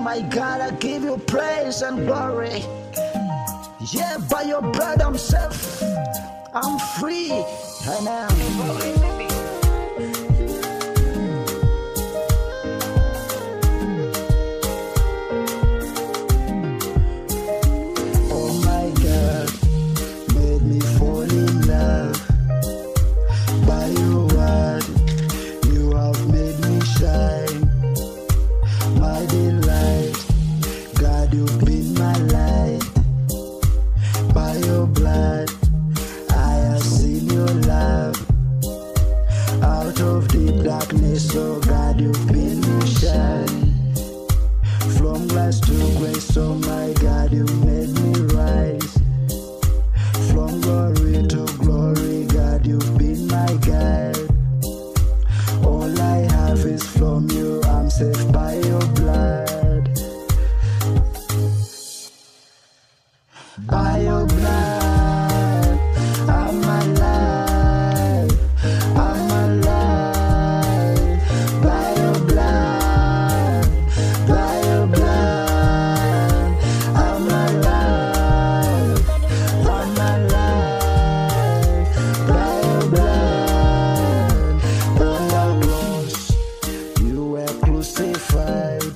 my God, I give you praise and glory. Yeah, by your blood I'm safe, I'm free, and oh my God, made me fall in love. By your word, you have made me shine. My delight, God, you've been my light. By your blood, I have seen your love. Out of deep darkness, oh God, you've been me shine. From grace to grace, oh my God, you made me rise. From glory to glory, God, you've been my guide. All I have is from you, I'm saved by your blood. By your blood, I'm alive, I'm alive. By your blood, by your blood, I'm alive, I'm alive. By your blood, on the cross, you were crucified,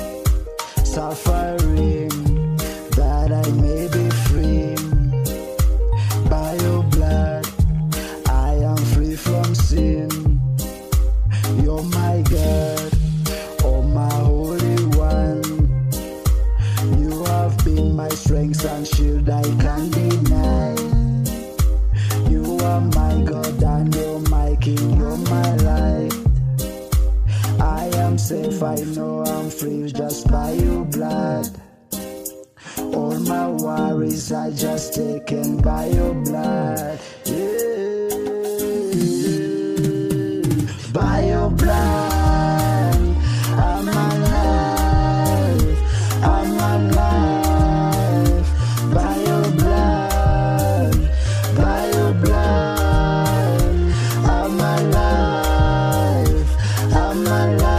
suffering that I may be free. By your blood, I am free from sin. You're my God, oh my Holy One. You have been my strength and shield, I can't deny. You are my God and you're my King, you're my life. I am safe, I know I'm free just by your blood. All my worries are just taken by your blood. Yeah. By your blood, I'm alive, I'm alive. By your blood, by your blood, I'm alive, I'm alive.